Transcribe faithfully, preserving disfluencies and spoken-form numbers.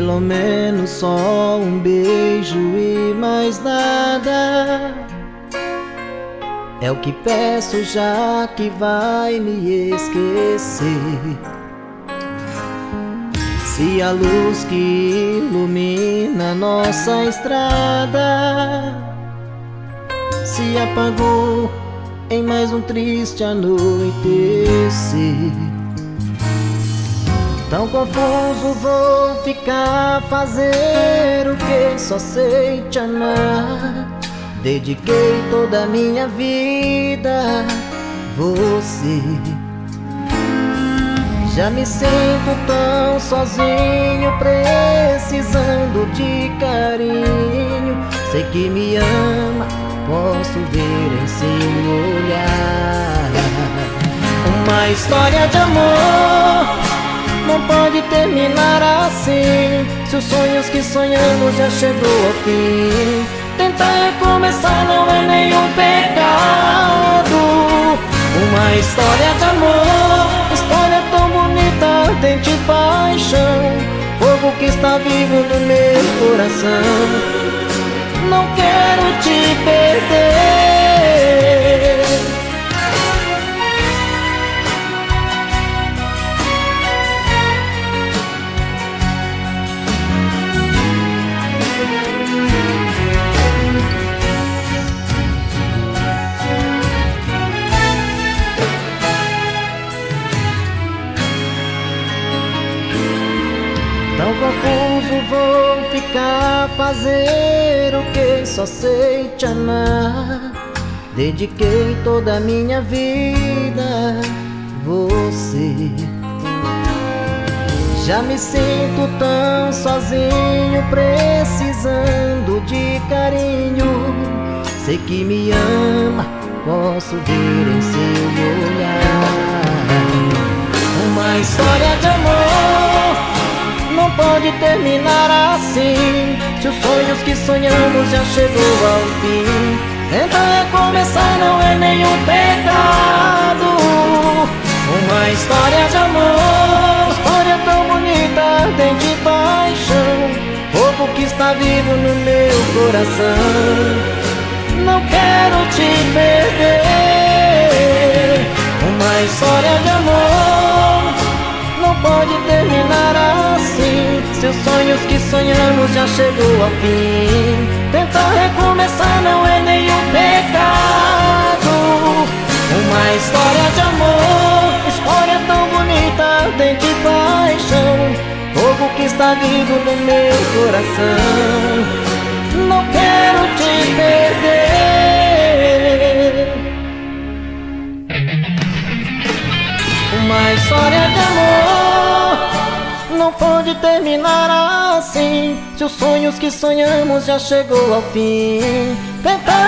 pelo menos só um beijo e mais nada. É o que peço, já que vai me esquecer. Se a luz que ilumina nossa estrada se apagou em mais um triste anoitecer, tão confuso vou ficar, fazer o que só sei te amar. Dediquei toda a minha vida a você. Já me sinto tão sozinho, precisando de carinho. Sei que me ama, posso ver em seu olhar. Uma história de amor não pode terminar assim. Se os sonhos que sonhamos já chegou ao fim, tentar recomeçar não é nenhum pecado. Uma história de amor, história tão bonita, ardente paixão, fogo que está vivo no meu coração. Não quero te perder. Tão confuso vou ficar, fazer o que só sei te amar. Dediquei toda a minha vida a você. Já me sinto tão sozinho, precisando de carinho. Sei que me ama, posso ver em seu olhar. Uma história de amor não pode terminar assim. Se os sonhos que sonhamos já chegou ao fim, tentar recomeçar não é nenhum pecado. Uma história de amor, história tão bonita, ardente paixão, fogo que está vivo no meu coração. Não quero te perder. Uma história de amor não pode terminar assim. Se os sonhos que sonhamos já chegou ao fim, tentar recomeçar não é nenhum pecado. Uma história de amor, história tão bonita, ardente paixão, fogo que está vivo no meu coração. Não quero te perder. Uma história de amor não pode terminar assim. Se os sonhos que sonhamos já chegou ao fim, tentar